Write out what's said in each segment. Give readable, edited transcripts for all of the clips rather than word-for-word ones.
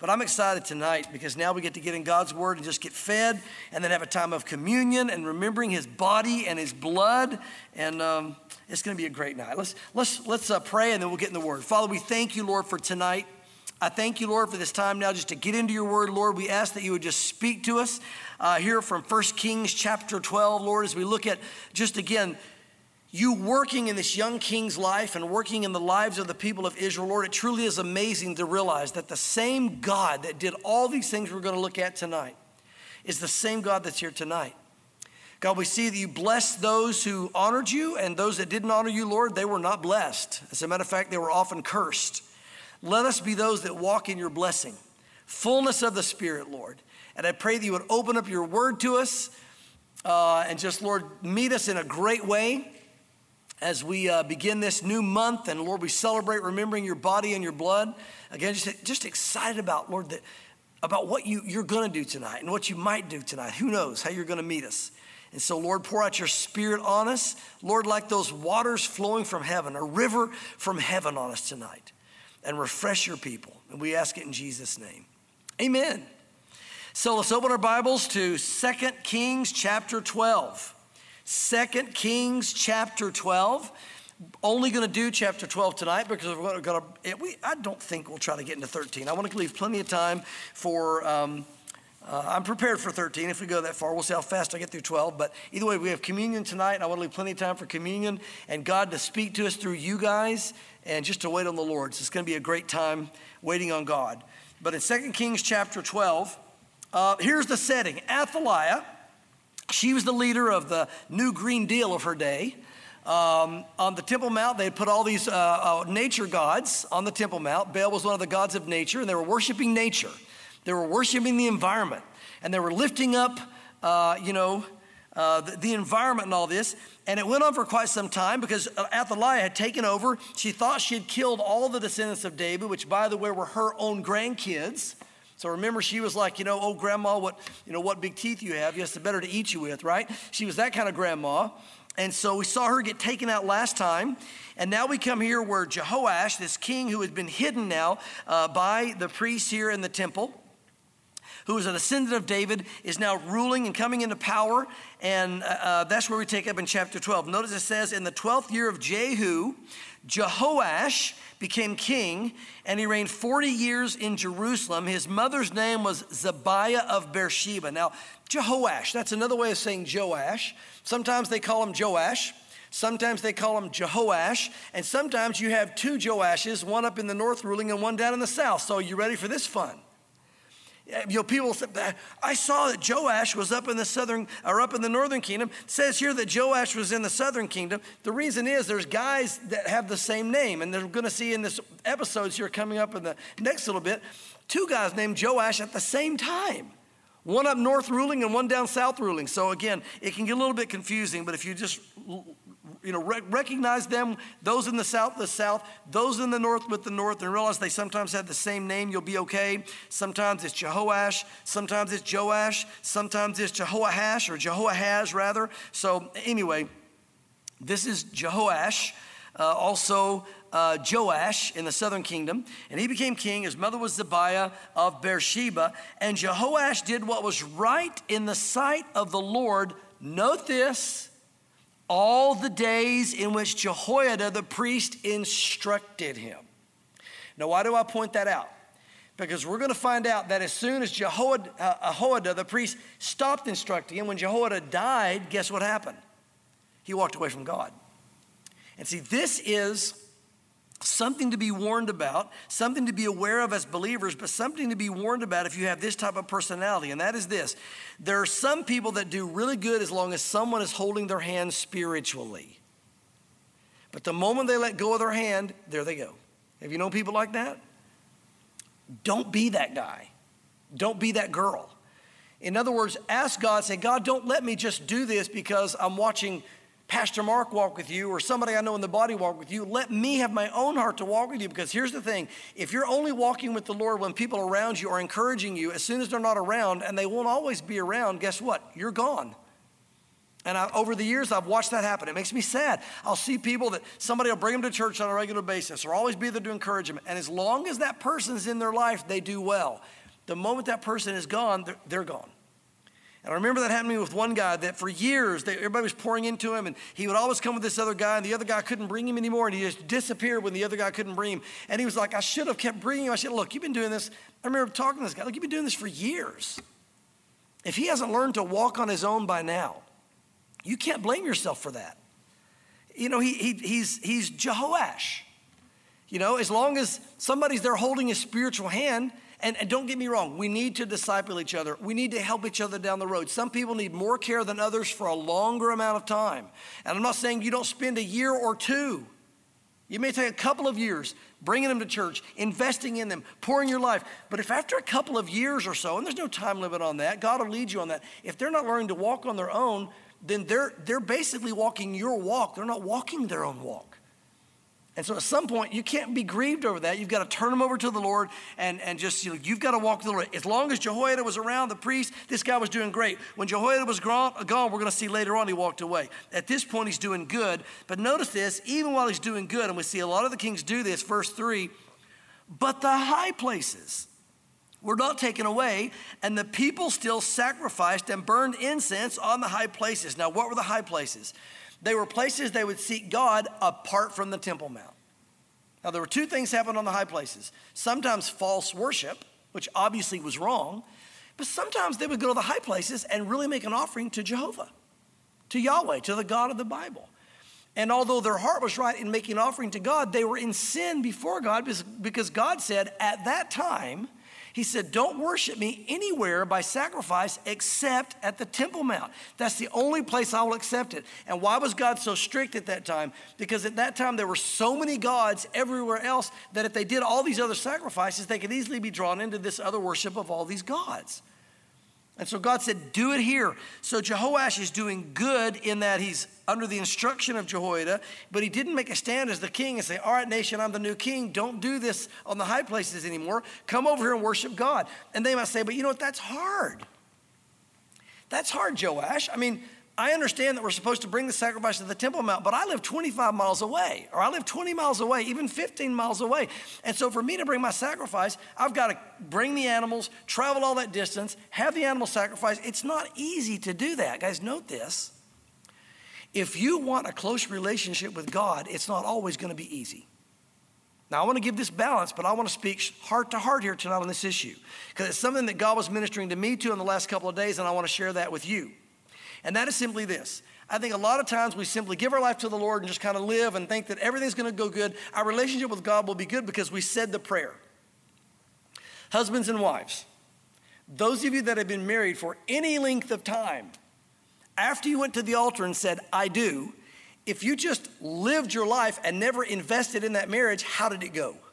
But I'm excited tonight because now we get to get in God's word and just get fed and then have a time of communion and remembering his body and his blood. And it's going to be a great night. Let's pray and then we'll get in the word. Father, we thank you, Lord, for tonight. I thank you, Lord, for this time now just to get into your word, Lord. We ask that you would just speak to us here from 1 Kings chapter 12, Lord, as we look at just again, you working in this young king's life and working in the lives of the people of Israel, Lord. It truly is amazing to realize that the same God that did all these things we're going to look at tonight is the same God that's here tonight. God, we see that you blessed those who honored you, and those that didn't honor you, Lord, they were not blessed. As a matter of fact, they were often cursed. Let us be those that walk in your blessing, fullness of the Spirit, Lord. And I pray that you would open up your word to us and just, Lord, meet us in a great way as we begin this new month. And Lord, we celebrate remembering your body and your blood. Again, just excited about, Lord, about what you're going to do tonight and what you might do tonight. Who knows how you're going to meet us. And so, Lord, pour out your Spirit on us. Lord, like those waters flowing from heaven, a river from heaven on us tonight. And refresh your people. And we ask it in Jesus' name. Amen. So let's open our Bibles to 2 Kings chapter 12. 2 Kings chapter 12. Only going to do chapter 12 tonight because we're going to, I don't think we'll try to get into 13. I want to leave plenty of time for, I'm prepared for 13. If we go that far, we'll see how fast I get through 12. But either way, we have communion tonight. And I want to leave plenty of time for communion and God to speak to us through you guys and just to wait on the Lord. So it's going to be a great time waiting on God. But in 2 Kings chapter 12, here's the setting. Athaliah, she was the leader of the New Green Deal of her day. On the Temple Mount, they had put all these nature gods on the Temple Mount. Baal was one of the gods of nature, and they were worshiping nature. They were worshiping the environment, and they were lifting up, the environment and all this. And it went on for quite some time because Athaliah had taken over. She thought she had killed all the descendants of David, which, by the way, were her own grandkids. So remember, she was like, oh, grandma, what big teeth you have. Yes, it's better to eat you with, right? She was that kind of grandma. And so we saw her get taken out last time. And now we come here where Jehoash, this king who has been hidden now by the priests here in the temple, who is a descendant of David, is now ruling and coming into power. And that's where we take up in chapter 12. Notice it says, in the 12th year of Jehu, Jehoash became king, and he reigned 40 years in Jerusalem. His mother's name was Zebiah of Beersheba. Now, Jehoash, that's another way of saying Joash. Sometimes they call him Joash. Sometimes they call him Jehoash. And sometimes you have two Joashes, one up in the north ruling and one down in the south. So you ready for this fun? People say, I saw that Joash was up in the northern kingdom. It says here that Joash was in the southern kingdom. The reason is there's guys that have the same name, and they're going to see in this episodes here coming up in the next little bit, two guys named Joash at the same time. One up north ruling and one down south ruling. So again, it can get a little bit confusing, but if you just recognize them, those in the south, those in the north with the north, and realize they sometimes have the same name, you'll be okay. Sometimes it's Jehoash, sometimes it's Joash, sometimes it's Jehoahash or Jehoahaz rather. So anyway, this is Jehoash, also Joash in the southern kingdom, and he became king. His mother was Zebiah of Beersheba, and Jehoash did what was right in the sight of the Lord. Note this, all the days in which Jehoiada the priest instructed him. Now, why do I point that out? Because we're going to find out that as soon as Jehoiada the priest stopped instructing him, when Jehoiada died, guess what happened? He walked away from God. And see, this is something to be warned about, something to be aware of as believers, but something to be warned about if you have this type of personality, and that is this. There are some people that do really good as long as someone is holding their hand spiritually. But the moment they let go of their hand, there they go. Have you known people like that? Don't be that guy. Don't be that girl. In other words, ask God, say, God, don't let me just do this because I'm watching Pastor Mark walk with you or somebody I know in the body walk with you. Let me have my own heart to walk with you, because here's the thing. If you're only walking with the Lord when people around you are encouraging you, as soon as they're not around, and they won't always be around, guess what? You're gone. And over the years, I've watched that happen. It makes me sad. I'll see people that somebody will bring them to church on a regular basis or always be there to encourage them. And as long as that person's in their life, they do well. The moment that person is gone, they're gone. And I remember that happening with one guy that for years, everybody was pouring into him, and he would always come with this other guy, and the other guy couldn't bring him anymore, and he just disappeared when the other guy couldn't bring him. And he was like, I should have kept bringing him. I said, look, you've been doing this. I remember talking to this guy. Look, you've been doing this for years. If he hasn't learned to walk on his own by now, you can't blame yourself for that. You know, he's Jehoash. You know, as long as somebody's there holding his spiritual hand, and don't get me wrong, we need to disciple each other. We need to help each other down the road. Some people need more care than others for a longer amount of time. And I'm not saying you don't spend a year or two. You may take a couple of years bringing them to church, investing in them, pouring your life. But if after a couple of years or so, and there's no time limit on that, God will lead you on that. If they're not learning to walk on their own, then they're basically walking your walk. They're not walking their own walk. And so at some point, you can't be grieved over that. You've got to turn them over to the Lord and just, you've got to walk with the Lord. As long as Jehoiada was around, the priest, this guy was doing great. When Jehoiada was gone, we're going to see later on he walked away. At this point, he's doing good. But notice this, even while he's doing good, and we see a lot of the kings do this, verse 3, but the high places were not taken away, and the people still sacrificed and burned incense on the high places. Now, what were the high places? They were places they would seek God apart from the Temple Mount. Now, there were two things happened on the high places. Sometimes false worship, which obviously was wrong, but sometimes they would go to the high places and really make an offering to Jehovah, to Yahweh, to the God of the Bible. And although their heart was right in making an offering to God, they were in sin before God because God said at that time, he said, don't worship me anywhere by sacrifice except at the Temple Mount. That's the only place I will accept it. And why was God so strict at that time? Because at that time there were so many gods everywhere else that if they did all these other sacrifices, they could easily be drawn into this other worship of all these gods. And so God said, do it here. So Jehoash is doing good in that he's under the instruction of Jehoiada, but he didn't make a stand as the king and say, all right, nation, I'm the new king. Don't do this on the high places anymore. Come over here and worship God. And they might say, but you know what? That's hard. That's hard, Joash. I mean, I understand that we're supposed to bring the sacrifice to the Temple Mount, but I live 25 miles away, or I live 20 miles away, even 15 miles away. And so for me to bring my sacrifice, I've got to bring the animals, travel all that distance, have the animal sacrifice. It's not easy to do that. Guys, note this. If you want a close relationship with God, it's not always going to be easy. Now, I want to give this balance, but I want to speak heart to heart here tonight on this issue, because it's something that God was ministering to me to in the last couple of days, and I want to share that with you. And that is simply this. I think a lot of times we simply give our life to the Lord and just kind of live and think that everything's going to go good. Our relationship with God will be good because we said the prayer. Husbands and wives, those of you that have been married for any length of time, after you went to the altar and said, I do, if you just lived your life and never invested in that marriage, how did it go?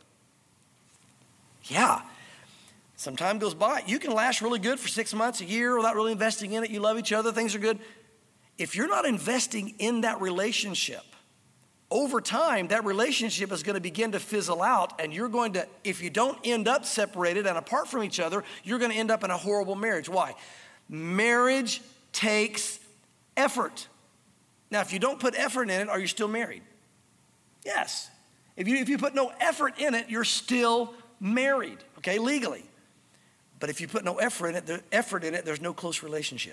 Yeah. Some time goes by. You can last really good for 6 months, a year without really investing in it. You love each other. Things are good. If you're not investing in that relationship, over time, that relationship is going to begin to fizzle out, and you're going to, if you don't end up separated and apart from each other, you're going to end up in a horrible marriage. Why? Marriage takes effort. Now, if you don't put effort in it, are you still married? Yes. If you put no effort in it, you're still married, okay, legally. But if you put no effort in it, there's no close relationship.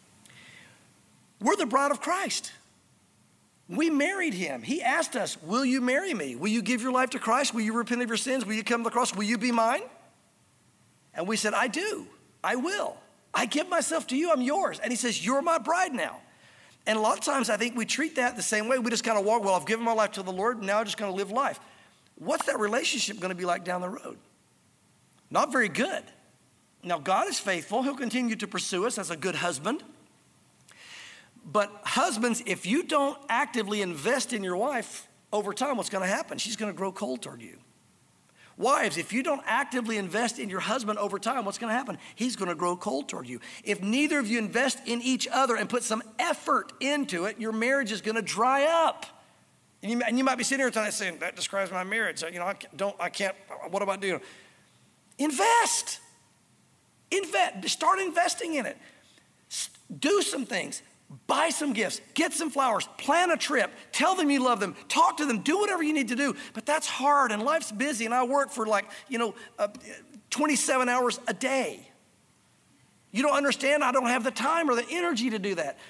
We're the bride of Christ. We married him. He asked us, will you marry me? Will you give your life to Christ? Will you repent of your sins? Will you come to the cross? Will you be mine? And we said, I do. I will. I give myself to you. I'm yours. And he says, you're my bride now. And a lot of times I think we treat that the same way. We just kind of walk, well, I've given my life to the Lord, and now I'm just going to live life. What's that relationship going to be like down the road? Not very good. Now, God is faithful. He'll continue to pursue us as a good husband. But husbands, if you don't actively invest in your wife, over time, what's going to happen? She's going to grow cold toward you. Wives, if you don't actively invest in your husband over time, what's going to happen? He's going to grow cold toward you. If neither of you invest in each other and put some effort into it, your marriage is going to dry up. And you might be sitting here tonight saying, that describes my marriage. You know, I can't, what am I doing? Invest. Start investing in it. Do some things. Buy some gifts, get some flowers, plan a trip, tell them you love them, talk to them, do whatever you need to do. But that's hard and life's busy and I work for 27 hours a day. You don't understand, I don't have the time or the energy to do that.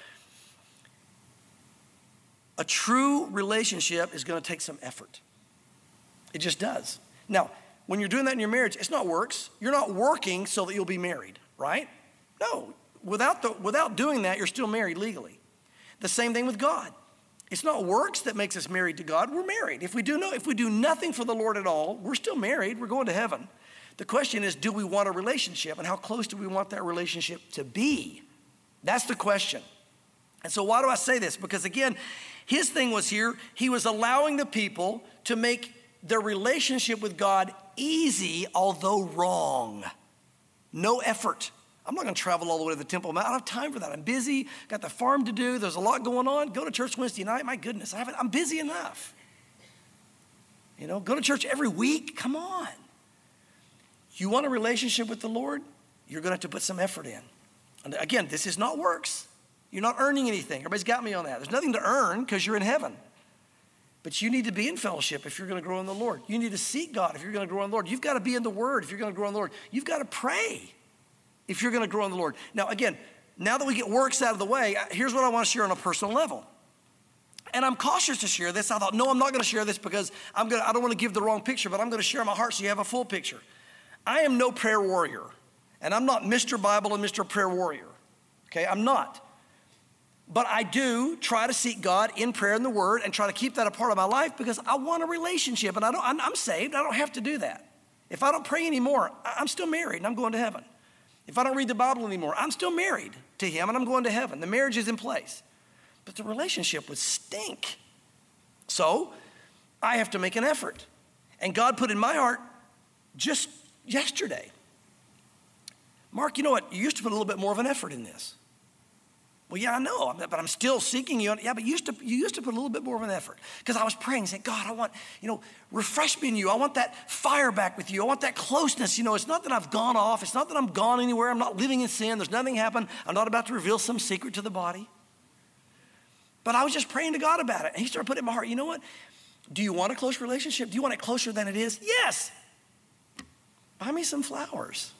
A true relationship is going to take some effort. It just does. Now, when you're doing that in your marriage, it's not works. You're not working so that you'll be married, right? No. Without doing that, you're still married legally. The same thing with God. It's not works that makes us married to God. We're married. If we do nothing for the Lord at all, we're still married. We're going to heaven. The question is, do we want a relationship? And how close do we want that relationship to be? That's the question. And so why do I say this? Because again, his thing was here, he was allowing the people to make their relationship with God easy, although wrong. No effort. I'm not going to travel all the way to the Temple Mount. I don't have time for that. I'm busy, got the farm to do. There's a lot going on. Go to church Wednesday night. My goodness, I'm busy enough. Go to church every week. Come on. You want a relationship with the Lord? You're going to have to put some effort in. And again, this is not works. You're not earning anything. Everybody's got me on that. There's nothing to earn because you're in heaven. But you need to be in fellowship if you're going to grow in the Lord. You need to seek God if you're going to grow in the Lord. You've got to be in the Word if you're going to grow in the Lord. You've got to pray if you're going to grow in the Lord. Now, again, now that we get works out of the way, here's what I want to share on a personal level. And I'm cautious to share this. I thought, no, I'm not going to share this because I don't want to give the wrong picture, but I'm going to share my heart so you have a full picture. I am no prayer warrior, and I'm not Mr. Bible and Mr. Prayer Warrior. Okay, I'm not. But I do try to seek God in prayer and the Word and try to keep that a part of my life because I want a relationship, and I'm saved. I don't have to do that. If I don't pray anymore, I'm still married and I'm going to heaven. If I don't read the Bible anymore, I'm still married to him and I'm going to heaven. The marriage is in place. But the relationship would stink. So I have to make an effort. And God put in my heart just yesterday, Mark, you know what? You used to put a little bit more of an effort in this. Well, yeah, I know, but I'm still seeking you. Yeah, but you used to put a little bit more of an effort. Because I was praying, saying, God, I want, refresh me in you. I want that fire back with you. I want that closeness. It's not that I've gone off. It's not that I'm gone anywhere. I'm not living in sin. There's nothing happened. I'm not about to reveal some secret to the body. But I was just praying to God about it. And he started putting in my heart, you know what? Do you want a close relationship? Do you want it closer than it is? Yes. Buy me some flowers.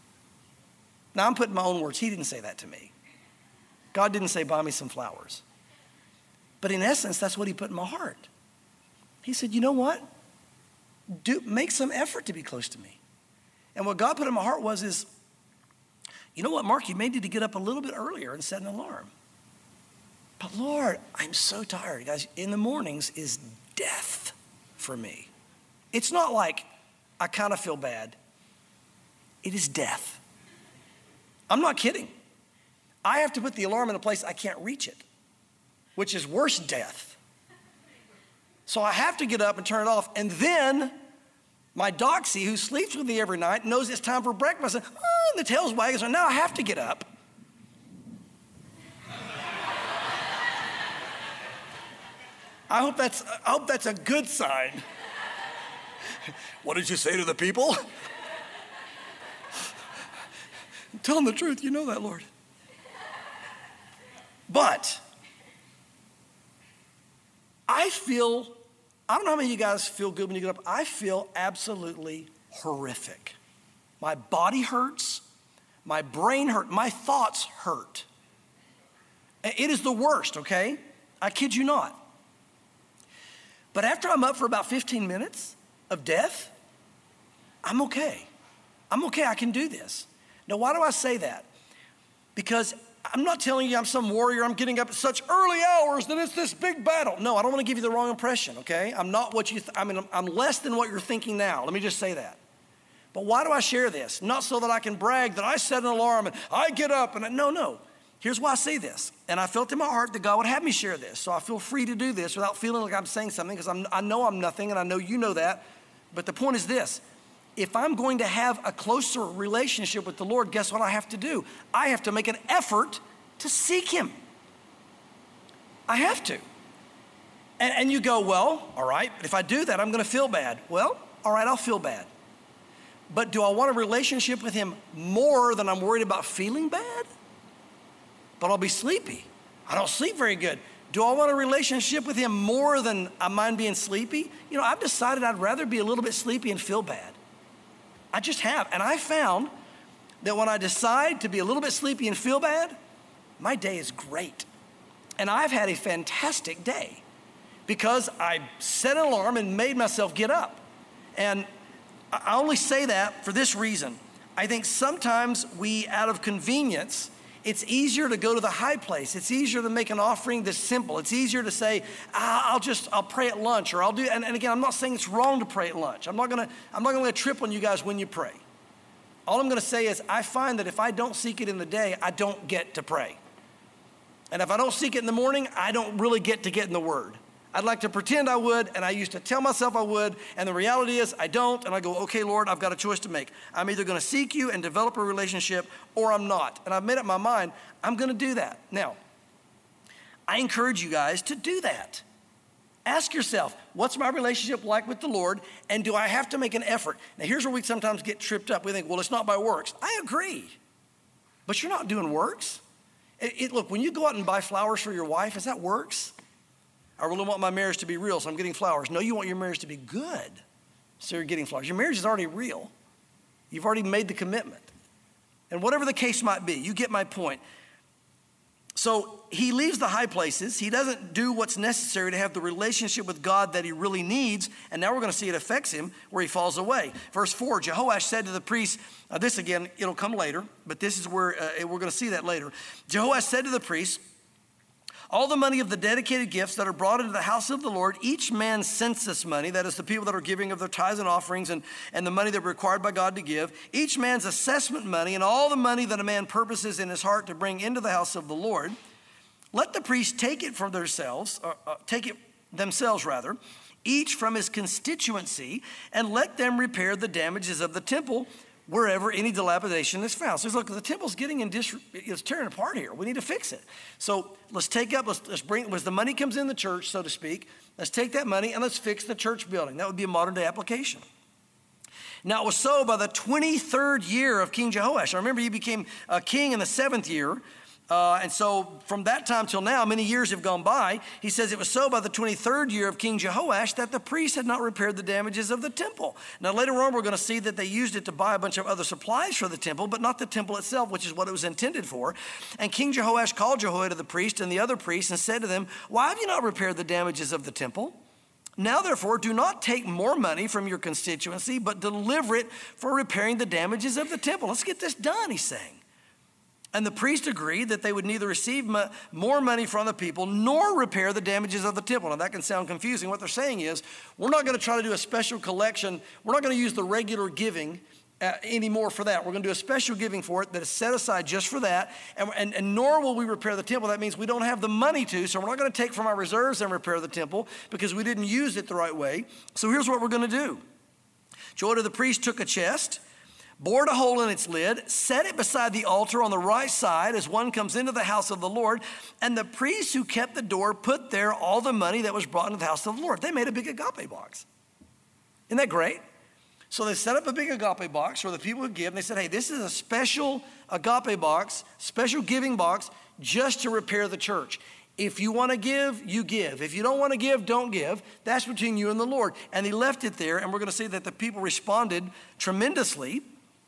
Now, I'm putting my own words. He didn't say that to me. God didn't say, buy me some flowers. But in essence, that's what he put in my heart. He said, you know what? Make some effort to be close to me. And what God put in my heart is, you know what, Mark, you may need to get up a little bit earlier and set an alarm. But Lord, I'm so tired. Guys, in the mornings is death for me. It's not like I kind of feel bad. It is death. I'm not kidding. I have to put the alarm in a place I can't reach it, which is worse death. So I have to get up and turn it off. And then my doxy, who sleeps with me every night, knows it's time for breakfast. And the tail's wagging, so now I have to get up. I hope that's a good sign. What did you say to the people? Tell them the truth. You know that, Lord. But I don't know how many of you guys feel good when you get up. I feel absolutely horrific. My body hurts. My brain hurts. My thoughts hurt. It is the worst, okay? I kid you not. But after I'm up for about 15 minutes of death, I'm okay. I'm okay. I can do this. Now, why do I say that? Because I'm not telling you I'm some warrior. I'm getting up at such early hours that it's this big battle. No, I don't want to give you the wrong impression, okay? I'm not what you, I'm less than what you're thinking now. Let me just say that. But why do I share this? Not so that I can brag that I set an alarm and I get up and no. Here's why I say this. And I felt in my heart that God would have me share this. So I feel free to do this without feeling like I'm saying something because I know I'm nothing and I know you know that. But the point is this. If I'm going to have a closer relationship with the Lord, guess what I have to do? I have to make an effort to seek him. I have to. And you go, well, all right, if I do that, I'm going to feel bad. Well, all right, I'll feel bad. But do I want a relationship with him more than I'm worried about feeling bad? But I'll be sleepy. I don't sleep very good. Do I want a relationship with him more than I mind being sleepy? You know, I've decided I'd rather be a little bit sleepy and feel bad. I just have. And I found that when I decide to be a little bit sleepy and feel bad, my day is great. And I've had a fantastic day because I set an alarm and made myself get up. And I only say that for this reason. I think sometimes we, out of convenience, it's easier to go to the high place. It's easier to make an offering that's simple. It's easier to say, I'll pray at lunch, or I'll do, and again, I'm not saying it's wrong to pray at lunch. I'm not gonna lay a trip on you guys when you pray. All I'm gonna say is I find that if I don't seek it in the day, I don't get to pray. And if I don't seek it in the morning, I don't really get in the Word. I'd like to pretend I would, and I used to tell myself I would, and the reality is I don't, and I go, okay, Lord, I've got a choice to make. I'm either gonna seek you and develop a relationship, or I'm not. And I've made up my mind, I'm gonna do that. Now, I encourage you guys to do that. Ask yourself, what's my relationship like with the Lord, and do I have to make an effort? Now, here's where we sometimes get tripped up. We think, well, it's not by works. I agree, but you're not doing works. Look, when you go out and buy flowers for your wife, is that works? I really want my marriage to be real, so I'm getting flowers. No, you want your marriage to be good, so you're getting flowers. Your marriage is already real. You've already made the commitment. And whatever the case might be, you get my point. So he leaves the high places. He doesn't do what's necessary to have the relationship with God that he really needs. And now we're going to see it affects him where he falls away. Verse 4, Jehoash said to the priests, this again, it'll come later, but this is where we're going to see that later. Jehoash said to the priests, all the money of the dedicated gifts that are brought into the house of the Lord, each man's census money, that is the people that are giving of their tithes and offerings and the money they're required by God to give, each man's assessment money and all the money that a man purposes in his heart to bring into the house of the Lord, let the priests take it from themselves, each from his constituency, and let them repair the damages of the temple wherever any dilapidation is found. So look, the temple's getting it's tearing apart here. We need to fix it. So let's take up, let's bring, as the money comes in the church, so to speak, let's take that money and let's fix the church building. That would be a modern day application. Now it was so by the 23rd year of King Jehoash. I remember he became a king in the 7th year. And so from that time till now, many years have gone by. He says it was so by the 23rd year of King Jehoash that the priests had not repaired the damages of the temple. Now later on, we're going to see that they used it to buy a bunch of other supplies for the temple, but not the temple itself, which is what it was intended for. And King Jehoash called Jehoiada the priest and the other priests and said to them, why have you not repaired the damages of the temple? Now, therefore, do not take more money from your constituency, but deliver it for repairing the damages of the temple. Let's get this done, he's saying. And the priest agreed that they would neither receive more money from the people nor repair the damages of the temple. Now that can sound confusing. What they're saying is, we're not going to try to do a special collection. We're not going to use the regular giving anymore for that. We're going to do a special giving for it that is set aside just for that. And nor will we repair the temple. That means we don't have the money to, so we're not going to take from our reserves and repair the temple because we didn't use it the right way. So here's what we're going to do. Jehoiada the priest took a chest, bored a hole in its lid, set it beside the altar on the right side as one comes into the house of the Lord, and the priests who kept the door put there all the money that was brought into the house of the Lord. They made a big agape box. Isn't that great? So they set up a big agape box for the people who give, and they said, hey, this is a special agape box, special giving box, just to repair the church. If you want to give, you give. If you don't want to give, don't give. That's between you and the Lord. And he left it there, and we're going to see that the people responded tremendously.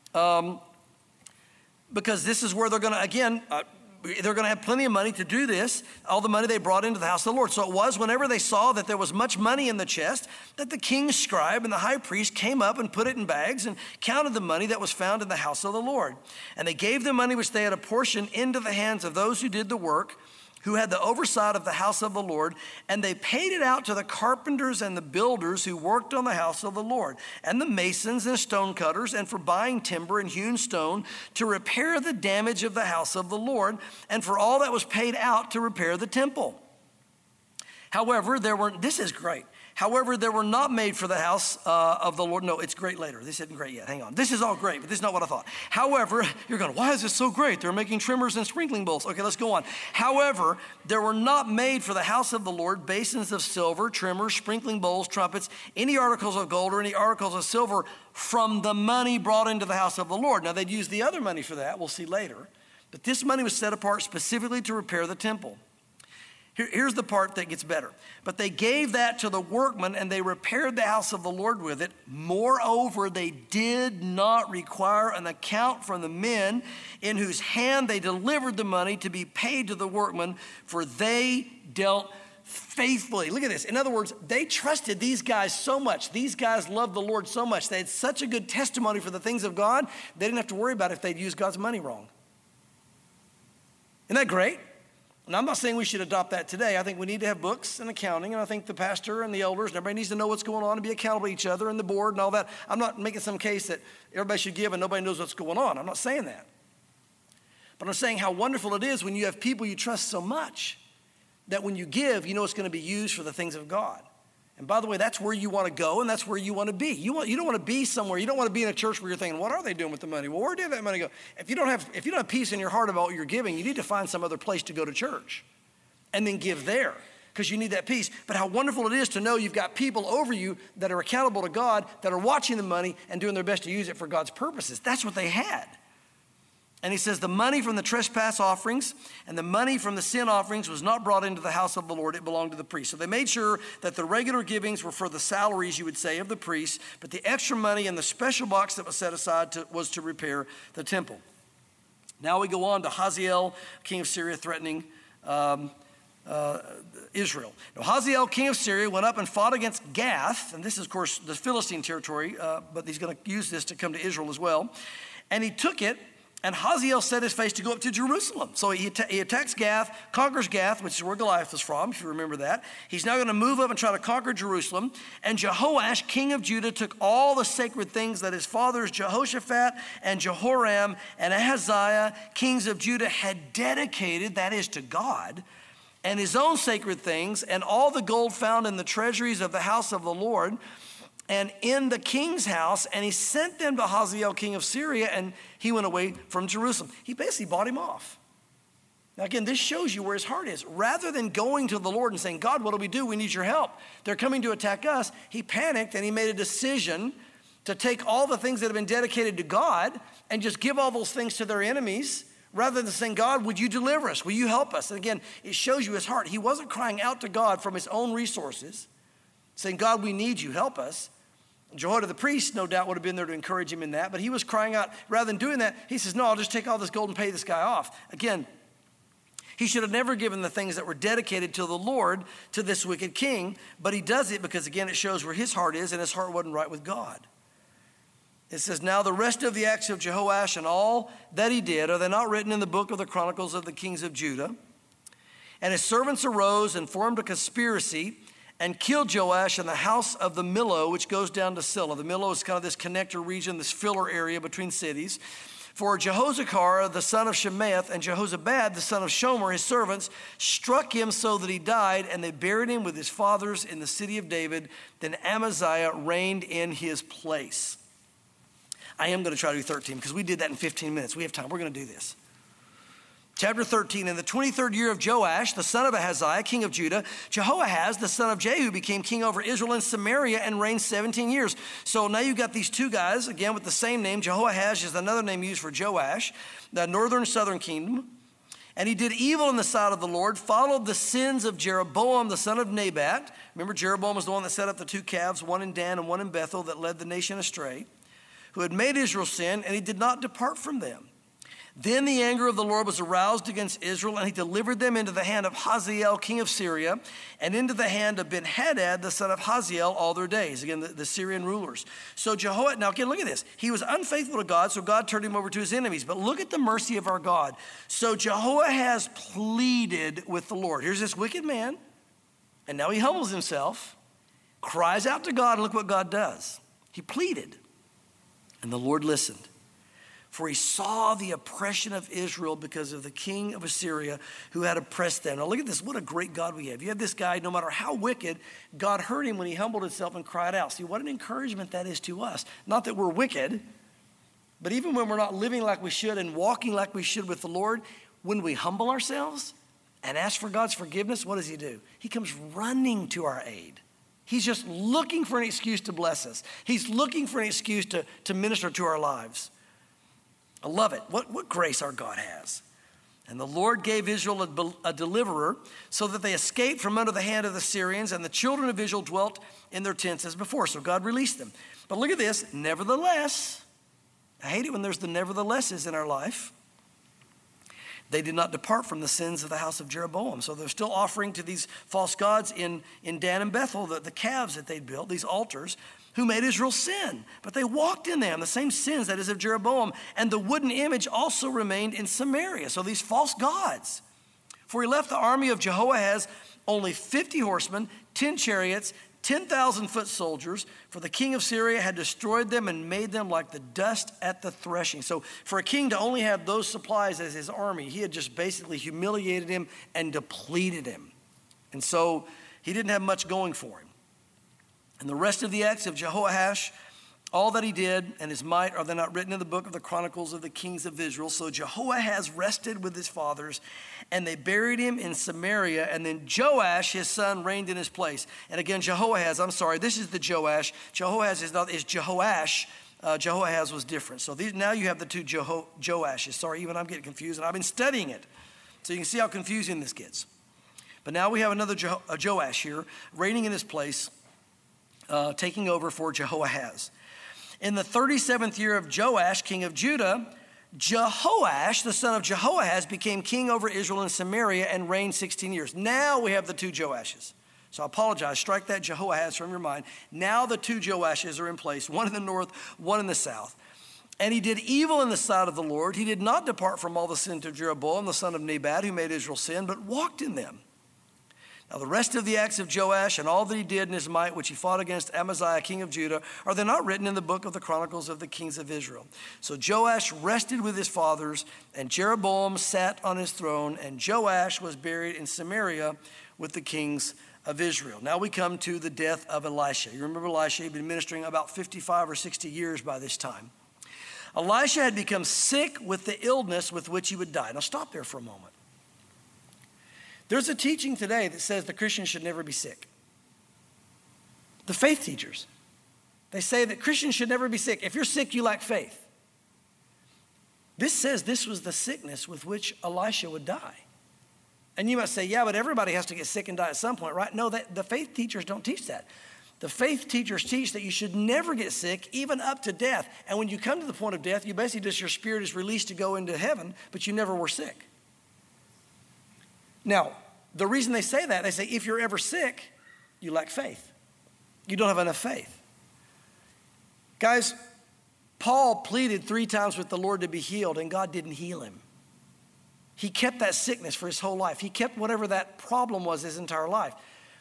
Because this is where they're going to, again, they're going to have plenty of money to do this, all the money they brought into the house of the Lord. So it was whenever they saw that there was much money in the chest that the king's scribe and the high priest came up and put it in bags and counted the money that was found in the house of the Lord. And they gave the money which they had apportioned into the hands of those who did the work, who had the oversight of the house of the Lord, and they paid it out to the carpenters and the builders who worked on the house of the Lord, and the masons and stone cutters, and for buying timber and hewn stone to repair the damage of the house of the Lord, and for all that was paid out to repair the temple. However, this is great. However, there were not made for the house of the Lord. No, it's great later. This isn't great yet. Hang on. This is all great, but this is not what I thought. However, you're going, why is this so great? They're making trimmers and sprinkling bowls. Okay, let's go on. However, there were not made for the house of the Lord basins of silver, trimmers, sprinkling bowls, trumpets, any articles of gold or any articles of silver from the money brought into the house of the Lord. Now, they'd use the other money for that. We'll see later. But this money was set apart specifically to repair the temple. Here's the part that gets better. But they gave that to the workmen, and they repaired the house of the Lord with it. Moreover, they did not require an account from the men in whose hand they delivered the money to be paid to the workmen, for they dealt faithfully. Look at this. In other words, they trusted these guys so much. These guys loved the Lord so much. They had such a good testimony for the things of God, they didn't have to worry about if they'd used God's money wrong. Isn't that great? And I'm not saying we should adopt that today. I think we need to have books and accounting, and I think the pastor and the elders and everybody needs to know what's going on and be accountable to each other and the board and all that. I'm not making some case that everybody should give and nobody knows what's going on. I'm not saying that. But I'm saying how wonderful it is when you have people you trust so much that when you give, you know it's going to be used for the things of God. And by the way, that's where you want to go and that's where you want to be. You don't want to be somewhere. You don't want to be in a church where you're thinking, what are they doing with the money? Well, where did that money go? If you don't have peace in your heart about what you're giving, you need to find some other place to go to church and then give there because you need that peace. But how wonderful it is to know you've got people over you that are accountable to God, that are watching the money and doing their best to use it for God's purposes. That's what they had. And he says the money from the trespass offerings and the money from the sin offerings was not brought into the house of the Lord. It belonged to the priest. So they made sure that the regular givings were for the salaries, you would say, of the priests, but the extra money in the special box that was set aside was to repair the temple. Now we go on to Hazael, king of Syria, threatening Israel. Now, Hazael, king of Syria, went up and fought against Gath, and this is, of course, the Philistine territory, but he's going to use this to come to Israel as well. And he took it, and Hazael set his face to go up to Jerusalem. So he attacks Gath, conquers Gath, which is where Goliath was from, if you remember that. He's now going to move up and try to conquer Jerusalem. And Jehoash, king of Judah, took all the sacred things that his fathers Jehoshaphat and Jehoram and Ahaziah, kings of Judah, had dedicated, that is to God, and his own sacred things, and all the gold found in the treasuries of the house of the Lord, and in the king's house, and he sent them to Hazael, king of Syria, and he went away from Jerusalem. He basically bought him off. Now again, this shows you where his heart is. Rather than going to the Lord and saying, God, what do we do? We need your help. They're coming to attack us. He panicked and he made a decision to take all the things that have been dedicated to God and just give all those things to their enemies, rather than saying, God, would you deliver us? Will you help us? And again, it shows you his heart. He wasn't crying out to God from his own resources, saying, God, we need you, help us. Jehoiada the priest, no doubt, would have been there to encourage him in that, but he was crying out. Rather than doing that, he says, no, I'll just take all this gold and pay this guy off. Again, he should have never given the things that were dedicated to the Lord to this wicked king, but he does it because, again, it shows where his heart is, and his heart wasn't right with God. It says, now the rest of the acts of Jehoash and all that he did, are they not written in the book of the Chronicles of the kings of Judah? And his servants arose and formed a conspiracy and killed Joash in the house of the Millo, which goes down to Silla. The Millo is kind of this connector region, this filler area between cities. For Jehozacar, the son of Shemaeth, and Jehozabad, the son of Shomer, his servants, struck him so that he died, and they buried him with his fathers in the city of David. Then Amaziah reigned in his place. I am going to try to do 13 because we did that in 15 minutes. We have time. We're going to do this. Chapter 13, in the 23rd year of Joash, the son of Ahaziah, king of Judah, Jehoahaz, the son of Jehu, became king over Israel and Samaria and reigned 17 years. So now you've got these two guys, again, with the same name. Jehoahaz is another name used for Joash, the northern southern kingdom. And he did evil in the sight of the Lord, followed the sins of Jeroboam, the son of Nebat. Remember, Jeroboam was the one that set up the two calves, one in Dan and one in Bethel, that led the nation astray, who had made Israel sin, and he did not depart from them. Then the anger of the Lord was aroused against Israel, and he delivered them into the hand of Hazael, king of Syria, and into the hand of Ben-Hadad, the son of Hazael, all their days. Again, the Syrian rulers. So Jehoiada, now again, look at this. He was unfaithful to God, so God turned him over to his enemies. But look at the mercy of our God. So Jehoahaz pleaded with the Lord. Here's this wicked man, and now he humbles himself, cries out to God, and look what God does. He pleaded, and the Lord listened. For he saw the oppression of Israel because of the king of Assyria who had oppressed them. Now look at this. What a great God we have. You have this guy, no matter how wicked, God heard him when he humbled himself and cried out. See, what an encouragement that is to us. Not that we're wicked, but even when we're not living like we should and walking like we should with the Lord, when we humble ourselves and ask for God's forgiveness, what does he do? He comes running to our aid. He's just looking for an excuse to bless us. He's looking for an excuse to minister to our lives. I love it. What grace our God has. And the Lord gave Israel a deliverer so that they escaped from under the hand of the Syrians, and the children of Israel dwelt in their tents as before. So God released them. But look at this. Nevertheless, I hate it when there's the neverthelesses in our life. They did not depart from the sins of the house of Jeroboam. So they're still offering to these false gods in Dan and Bethel, the calves that they'd built, these altars, who made Israel sin. But they walked in them, the same sins, that is, of Jeroboam. And the wooden image also remained in Samaria. So these false gods. For he left the army of Jehoahaz only 50 horsemen, 10 chariots, 10,000 foot soldiers, for the king of Syria had destroyed them and made them like the dust at the threshing. So for a king to only have those supplies as his army, he had just basically humiliated him and depleted him. And so he didn't have much going for him. And the rest of the acts of Jehoash, all that he did and his might, are they not written in the book of the Chronicles of the Kings of Israel? So Jehoahaz rested with his fathers, and they buried him in Samaria, and then Joash, his son, reigned in his place. And again, Jehoahaz, I'm sorry, this is the Joash. Jehoahaz is Jehoash. Jehoahaz was different. So now you have the two Joashes. Sorry, even I'm getting confused, and I've been studying it. So you can see how confusing this gets. But now we have another Joash here, reigning in his place, taking over for Jehoahaz. In the 37th year of Joash, king of Judah, Jehoash, the son of Jehoahaz, became king over Israel and Samaria and reigned 16 years. Now we have the two Joashes. So I apologize. Strike that Jehoahaz from your mind. Now the two Joashes are in place, one in the north, one in the south. And he did evil in the sight of the Lord. He did not depart from all the sins of Jeroboam, the son of Nebat, who made Israel sin, but walked in them. Now the rest of the acts of Joash and all that he did in his might, which he fought against Amaziah, king of Judah, are they not written in the book of the Chronicles of the Kings of Israel? So Joash rested with his fathers, and Jeroboam sat on his throne, and Joash was buried in Samaria with the kings of Israel. Now we come to the death of Elisha. You remember Elisha? He'd been ministering about 55 or 60 years by this time. Elisha had become sick with the illness with which he would die. Now stop there for a moment. There's a teaching today that says the Christian should never be sick. The faith teachers, they say that Christians should never be sick. If you're sick, you lack faith. This says this was the sickness with which Elisha would die. And you might say, yeah, but everybody has to get sick and die at some point, right? No, the faith teachers don't teach that. The faith teachers teach that you should never get sick, even up to death. And when you come to the point of death, you basically just, your spirit is released to go into heaven, but you never were sick. Now, the reason they say that, they say if you're ever sick, you lack faith. You don't have enough faith. Guys, Paul pleaded 3 times with the Lord to be healed, and God didn't heal him. He kept that sickness for his whole life. He kept whatever that problem was his entire life.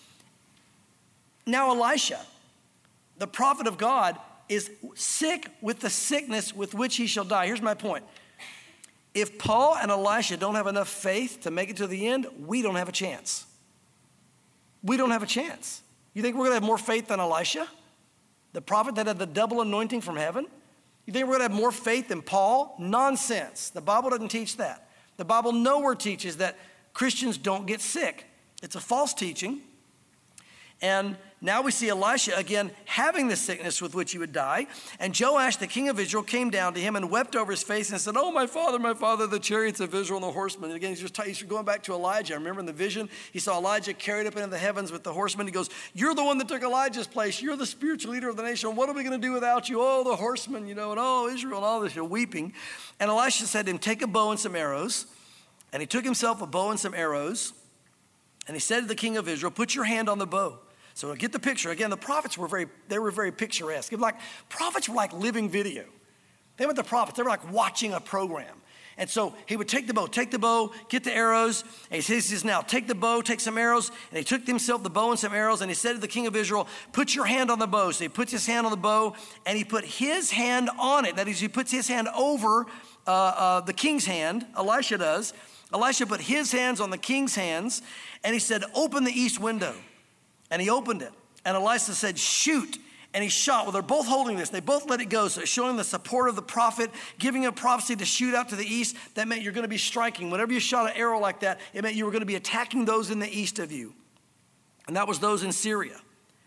Now Elisha, the prophet of God, is sick with the sickness with which he shall die. Here's my point. If Paul and Elisha don't have enough faith to make it to the end, we don't have a chance. We don't have a chance. You think we're going to have more faith than Elisha, the prophet that had the double anointing from heaven? You think we're going to have more faith than Paul? Nonsense. The Bible doesn't teach that. The Bible nowhere teaches that Christians don't get sick. It's a false teaching. And now we see Elisha again having the sickness with which he would die. And Joash, the king of Israel, came down to him and wept over his face and said, oh, my father, the chariots of Israel and the horsemen. And again, he's going back to Elijah. I remember in the vision, he saw Elijah carried up into the heavens with the horsemen. He goes, you're the one that took Elijah's place. You're the spiritual leader of the nation. What are we going to do without you? Oh, the horsemen, and oh, Israel and all this. You're weeping. And Elisha said to him, take a bow and some arrows. And he took himself a bow and some arrows. And he said to the king of Israel, put your hand on the bow. So get the picture. Again, the prophets were very picturesque. Prophets were like living video. They were the prophets. They were like watching a program. And so he would take the bow, get the arrows. And he says, now take the bow, take some arrows. And he took himself the bow and some arrows. And he said to the king of Israel, put your hand on the bow. So he puts his hand on the bow and he put his hand on it. That is, he puts his hand over the king's hand. Elisha does. Elisha put his hands on the king's hands. And he said, open the east window. And he opened it. And Elisha said, shoot. And he shot. Well, they're both holding this. They both let it go. So it's showing the support of the prophet, giving a prophecy to shoot out to the east. That meant you're going to be striking. Whenever you shot an arrow like that, it meant you were going to be attacking those in the east of you. And that was those in Syria.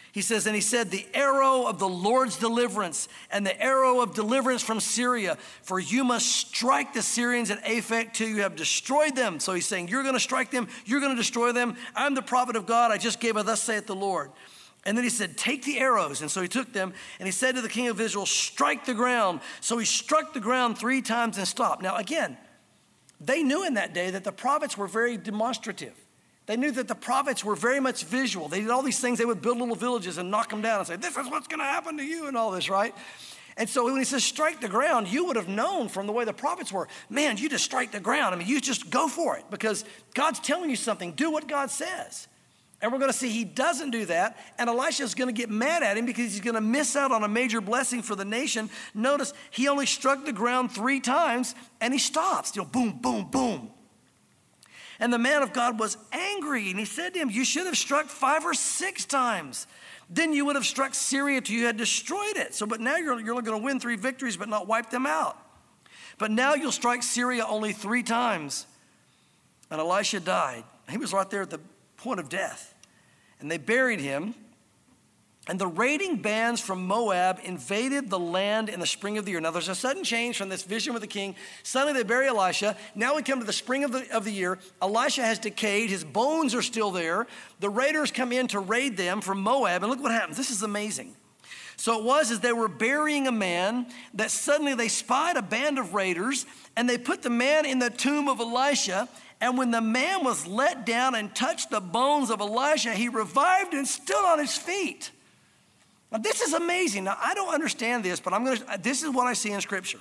He says, and he said, the arrow of the Lord's deliverance and the arrow of deliverance from Syria, for you must strike the Syrians at Aphek till you have destroyed them. So he's saying, you're going to strike them, you're going to destroy them. I'm the prophet of God. I just gave a thus saith the Lord. And then he said, take the arrows. And so he took them, and he said to the king of Israel, strike the ground. So he struck the ground 3 times and stopped. Now again, they knew in that day that the prophets were very demonstrative. They knew that the prophets were very much visual. They did all these things. They would build little villages and knock them down and say, this is what's going to happen to you and all this, right? And so when he says strike the ground, you would have known from the way the prophets were, man, you just strike the ground. I mean, you just go for it because God's telling you something. Do what God says. And we're going to see he doesn't do that. And Elisha is going to get mad at him because he's going to miss out on a major blessing for the nation. Notice he only struck the ground 3 times and he stops. You know, boom, boom, boom. And the man of God was angry, and he said to him, you should have struck 5 or 6 times. Then you would have struck Syria till you had destroyed it. So, but now you're only going to win 3 victories, but not wipe them out. But now you'll strike Syria only 3 times. And Elisha died. He was right there at the point of death. And they buried him. And the raiding bands from Moab invaded the land in the spring of the year. Now there's a sudden change from this vision with the king. Suddenly they bury Elisha. Now we come to the spring of the year. Elisha has decayed. His bones are still there. The raiders come in to raid them from Moab. And look what happens. This is amazing. So it was as they were burying a man that suddenly they spied a band of raiders. And they put the man in the tomb of Elisha. And when the man was let down and touched the bones of Elisha, he revived and stood on his feet. Now, this is amazing. Now, I don't understand this, but this is what I see in Scripture.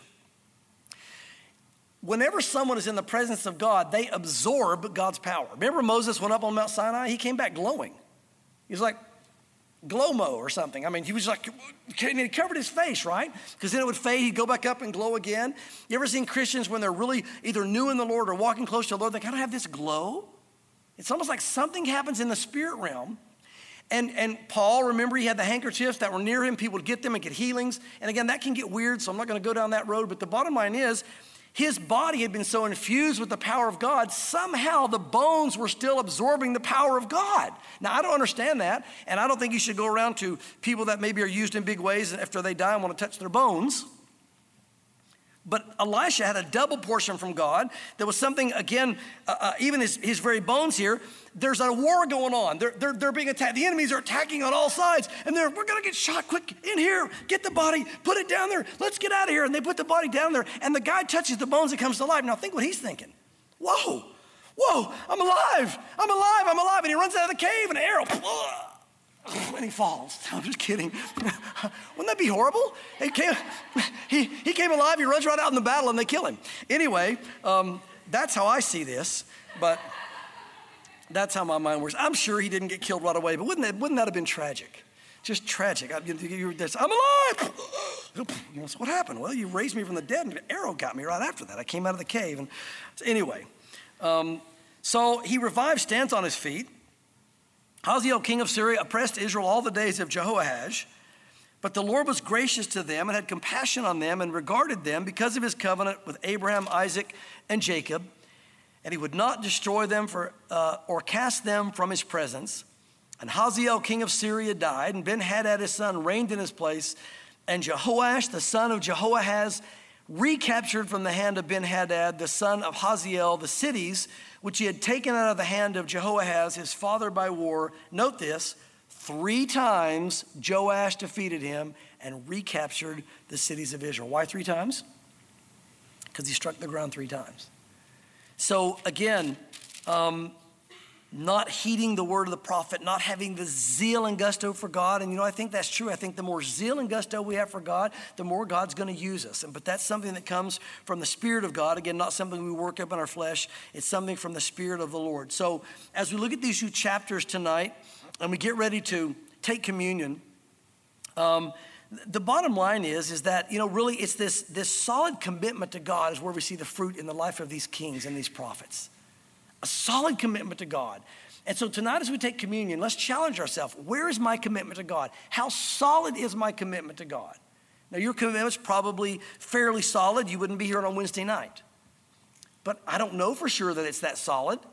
Whenever someone is in the presence of God, they absorb God's power. Remember Moses went up on Mount Sinai? He came back glowing. He was like glow-mo or something. I mean, he was like, he covered his face, right? Because then it would fade, he'd go back up and glow again. You ever seen Christians when they're really either new in the Lord or walking close to the Lord, they kind of have this glow? It's almost like something happens in the spirit realm. And Paul, remember, he had the handkerchiefs that were near him. People would get them and get healings. And again, that can get weird, so I'm not going to go down that road. But the bottom line is, his body had been so infused with the power of God, somehow the bones were still absorbing the power of God. Now, I don't understand that, and I don't think you should go around to people that maybe are used in big ways and after they die and want to touch their bones. But Elisha had a double portion from God. There was something, again, even his very bones here. There's a war going on. They're being attacked. The enemies are attacking on all sides. And we're going to get shot. Quick, in here. Get the body. Put it down there. Let's get out of here. And they put the body down there. And the guy touches the bones and comes to life. Now think what he's thinking. Whoa, I'm alive. And he runs out of the cave and an arrow. And he falls. I'm just kidding. Wouldn't that be horrible? He came alive, he runs right out in the battle, and they kill him. Anyway, that's how I see this, but that's how my mind works. I'm sure he didn't get killed right away, but wouldn't that have been tragic? Just tragic. I'm alive! You know, so what happened? Well, you raised me from the dead, and an arrow got me right after that. I came out of the cave. And so anyway, so he revives, stands on his feet. Hazael, king of Syria, oppressed Israel all the days of Jehoahaz. But the Lord was gracious to them and had compassion on them and regarded them because of his covenant with Abraham, Isaac, and Jacob. And he would not destroy them or cast them from his presence. And Hazael, king of Syria, died, and Ben-Hadad his son reigned in his place. And Jehoash, the son of Jehoahaz, recaptured from the hand of Ben-Hadad, the son of Hazael, the cities which he had taken out of the hand of Jehoahaz, his father, by war. Note this, 3 times Joash defeated him and recaptured the cities of Israel. Why 3 times? Because he struck the ground 3 times. So again, not heeding the word of the prophet, not having the zeal and gusto for God. And I think that's true. I think the more zeal and gusto we have for God, the more God's going to use us. But that's something that comes from the Spirit of God. Again, not something we work up in our flesh. It's something from the Spirit of the Lord. So as we look at these 2 chapters tonight and we get ready to take communion, the bottom line is that, really it's this solid commitment to God is where we see the fruit in the life of these kings and these prophets. A solid commitment to God. And so tonight as we take communion, let's challenge ourselves. Where is my commitment to God? How solid is my commitment to God? Now your commitment's probably fairly solid. You wouldn't be here on Wednesday night. But I don't know for sure that it's that solid.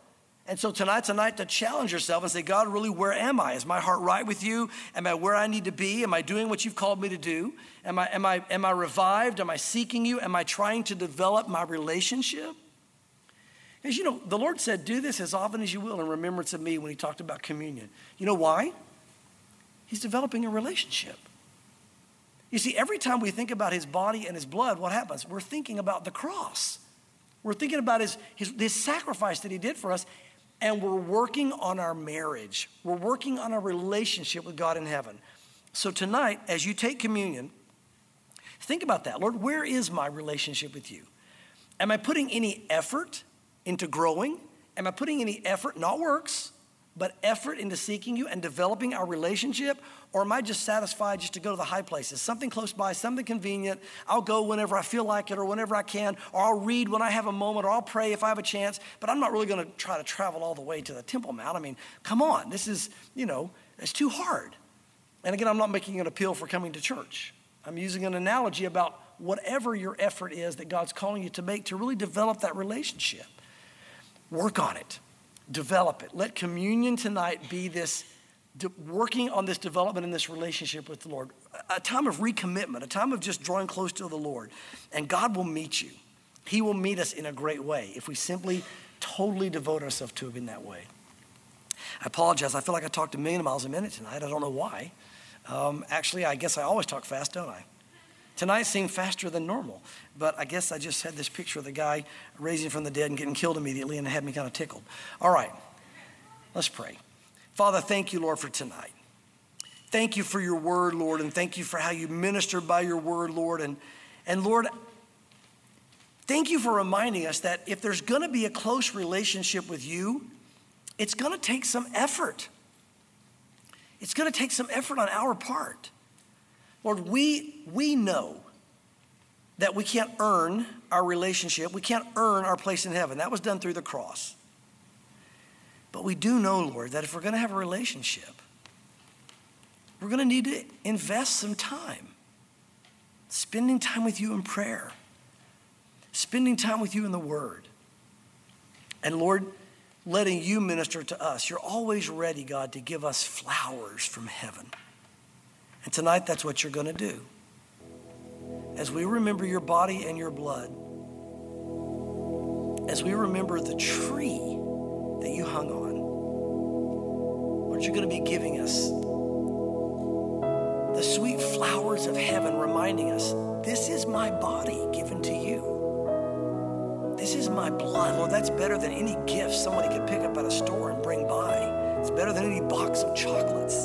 And so tonight's a night to challenge yourself and say, God, really, where am I? Is my heart right with you? Am I where I need to be? Am I doing what you've called me to do? Am I revived? Am I seeking you? Am I trying to develop my relationship? Because, you know, the Lord said, do this as often as you will in remembrance of me when he talked about communion. You know why? He's developing a relationship. You see, every time we think about his body and his blood, what happens? We're thinking about the cross. We're thinking about his sacrifice that he did for us, and we're working on our marriage. We're working on our relationship with God in heaven. So tonight, as you take communion, think about that. Lord, where is my relationship with you? Am I putting any effort into growing? Am I putting any effort, not works, but effort into seeking you and developing our relationship? Or am I just satisfied just to go to the high places? Something close by, something convenient. I'll go whenever I feel like it or whenever I can, or I'll read when I have a moment, or I'll pray if I have a chance, but I'm not really gonna try to travel all the way to the Temple Mount. I mean, come on, this is, you know, it's too hard. And again, I'm not making an appeal for coming to church. I'm using an analogy about whatever your effort is that God's calling you to make to really develop that relationship. Work on it. Develop it. Let communion tonight be this, working on this development in this relationship with the Lord. A time of recommitment, a time of just drawing close to the Lord. And God will meet you. He will meet us in a great way if we simply totally devote ourselves to him in that way. I apologize. I feel like I talked a million miles a minute tonight. I don't know why. Actually, I guess I always talk fast, don't I? Tonight seemed faster than normal, but I guess I just had this picture of the guy raising from the dead and getting killed immediately, and it had me kind of tickled. All right, let's pray. Father, thank you, Lord, for tonight. Thank you for your word, Lord, and thank you for how you ministered by your word, Lord. And Lord, thank you for reminding us that if there's gonna be a close relationship with you, it's gonna take some effort. It's gonna take some effort on our part. Lord, we know that we can't earn our relationship. We can't earn our place in heaven. That was done through the cross. But we do know, Lord, that if we're going to have a relationship, we're going to need to invest some time. Spending time with you in prayer. Spending time with you in the Word. And Lord, letting you minister to us. You're always ready, God, to give us flowers from heaven. And tonight, that's what you're going to do. As we remember your body and your blood, as we remember the tree that you hung on, Lord, you're going to be giving us the sweet flowers of heaven, reminding us, this is my body given to you. This is my blood. Lord, that's better than any gift somebody could pick up at a store and bring by. It's better than any box of chocolates.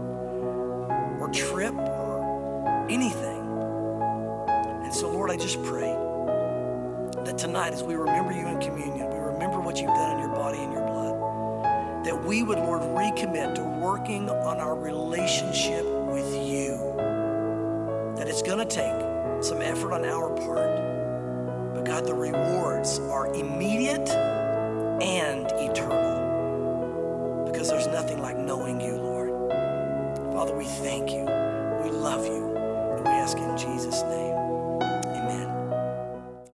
Trip or anything. And so, Lord, I just pray that tonight, as we remember you in communion, we remember what you've done in your body and your blood, that we would, Lord, recommit to working on our relationship with you. That it's going to take some effort on our part, but God, the rewards are immediate and eternal, because there's nothing like knowing you, Lord. Father, we thank you. We love you.